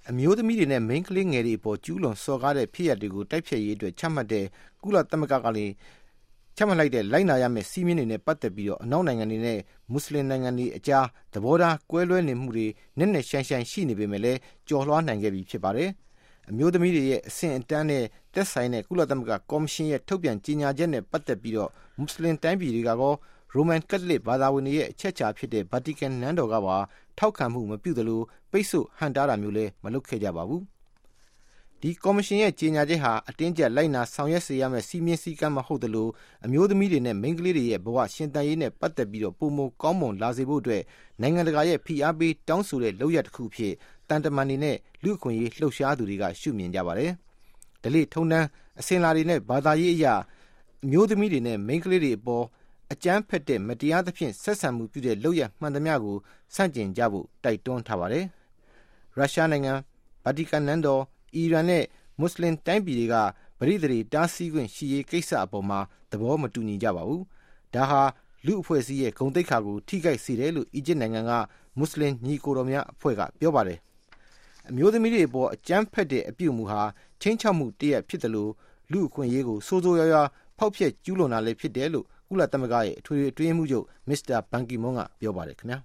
အမျိုးသမီးတွေနဲ့မိန်းကလေးငယ်တွေအပေါ်ကျူးလွန်စော်ကားတဲ့ဖြစ်ရပ်တွေကိုတိုက်ဖျက်ရေးအတွက်ချမှတ်တဲ့ကုလသမဂ္ဂကလည်းချမှတ်လိုက်တဲ့လိုက်နာရမယ့်စည်းမျဉ်းတွေနဲ့ပတ်သက်ပြီးတော့အနောက်နိုင်ငံတွေနဲ့မွတ်စလင်နိုင်ငံတွေအကြားသဘောထားကွဲလွဲနေမှုတွေနက်နက်ရှိုင်းရှိုင်းရှိနေပေမဲ့လည်းကျော်လွှားနိုင်ခဲ့ပြီဖြစ်ပါတယ်။အမျိုးသမီးတွေရဲ့အဆင့်အတန်းနဲ့သက်ဆိုင်တဲ့ကုလသမဂ္ဂကော်မရှင်ရဲ့ထုတ်ပြန်ကြေညာချက်နဲ့ပတ်သက်ပြီးတော့မွတ်စလင်တိုင်းပြည်တွေကရောရိုမန်ကက်သလစ်ဘာသာဝင်တွေရဲ့အချက်အခြာဖြစ်တဲ့ဗာတီကန်နန်းတော်ကပါထောက်ခံမှုမပြုသလိုပိတ်ဆို့ဟန့်တားတာမျိုးလည်းမလုပ်ခဲ့ကြပါဘူး။ဒီကော်မရှင်ရဲ့ကြေညာချက်ဟာအတင်းကျပ်လိုက်နာဆောင်ရွက်စေရမယ့်စီမင်းစည်းကမ်းမဟုတ်သလိုအမျိုးသမီးတွေနဲ့မိန်းကလေးတွေရဲ့ဘဝရှင်သန်ရေးနဲ့ပတ်သက်ပြီးတော့ပုံမကောင်းမွန်လာစေဖို့အတွက်နိုင်ငံတကာရဲ့ဖိအားပေးတောင်းဆိုတဲ့လုပ်ရပ်တစ်ခုဖြစ်တန်တမန်တွေနဲ့လူ့အခွင့်အရေးလှုပ်ရှားသူတွေကရှုမြင်ကြပါတယ်။ဓလေ့ထုံးတမ်းအစဉ်လာတွေနဲ့ဘာသာရေးအရာအမျိုးသမီးတွေနဲ့မိန်းကလေးတွေအပေါ်အကြမ်းဖက်တဲ့မတရားသဖြင့်ဆက်ဆံမှုပြုတဲ့လုပ်ရမှန်သမျှကိုဆန့်ကျင်ကြဖို့တိုက်တွန်းထားပါတယ်။ရုရှားနိုင်ငံဗာတီကန်နန်းတော်အီရန်နဲ့မွတ်စလင်တိုင်းပြည်တွေကပရိသေတွေတားဆီးခွင့်ရှိရေးကိစ္စအပေါ်မှာသဘောမတူညီကြပါဘူး။ဒါဟာလူအဖွဲ့အစည်းရဲ့ဂုဏ်သိက္ခာကိုထိခိုက်စေတယ်လို့အီဂျစ်နိုင်ငံကမွတ်စလင်ညီကိုတော်များအဖွဲ့ကပြောပါတယ်။အမျိုးသမီးတွေအပေါ်အကြမ်းဖက်တဲ့အပြုအမူဟာချင်းချောက်မှုတရက်ဖြစ်တယ်လို့လူအခွင့်အရေးကိုစိုးစိုးရွားရွားဖောက်ဖျက်ကျူးလွန်တာလည်းဖြစ်တယ်လို့ကုလသမဂ္ဂရဲ့အထွေထွေအတွင်းရေးမှူးချုပ်မစ္စတာဘန်ကီမွန်းကပြောပါတယ်ခင်ဗျာ